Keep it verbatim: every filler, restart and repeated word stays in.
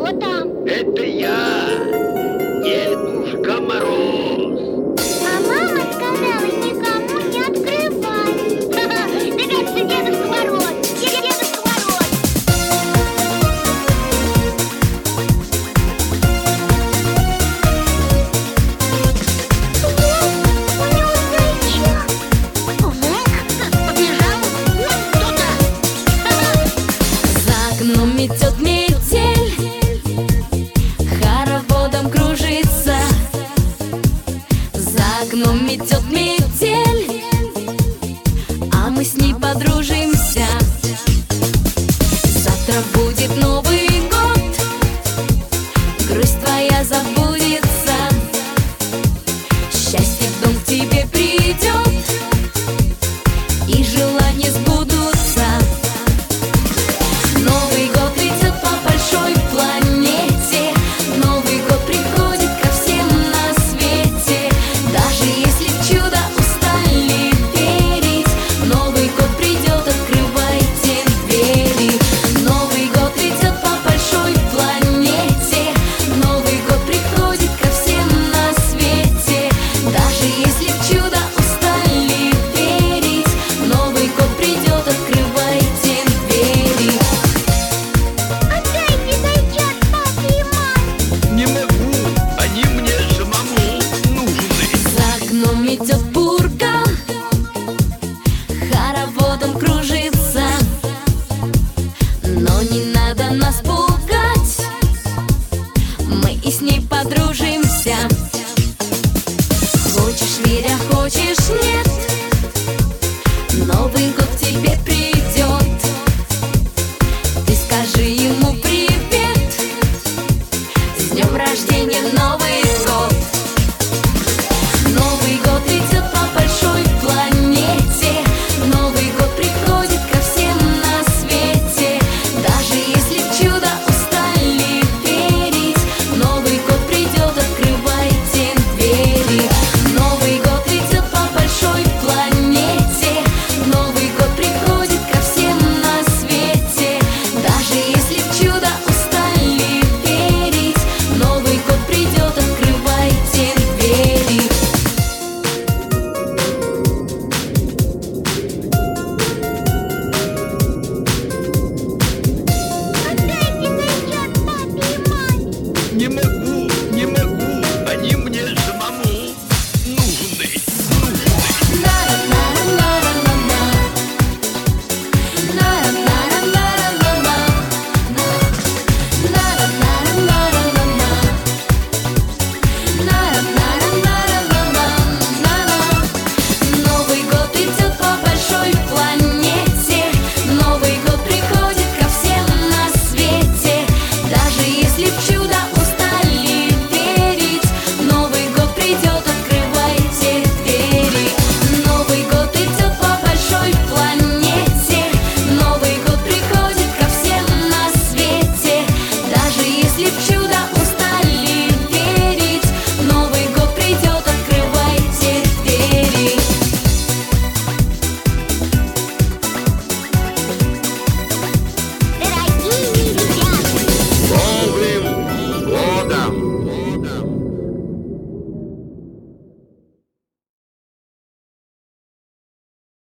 Кто там? Это я, Дедушка Мороз. А мама сказала никому не открывать. Да как же Дедушка Мороз? Я Дедушка Мороз. У него зайчик. Побежал туда. За окном метет метель, хороводом кружится. За окном метет метель, а мы с ней подружимся. Завтра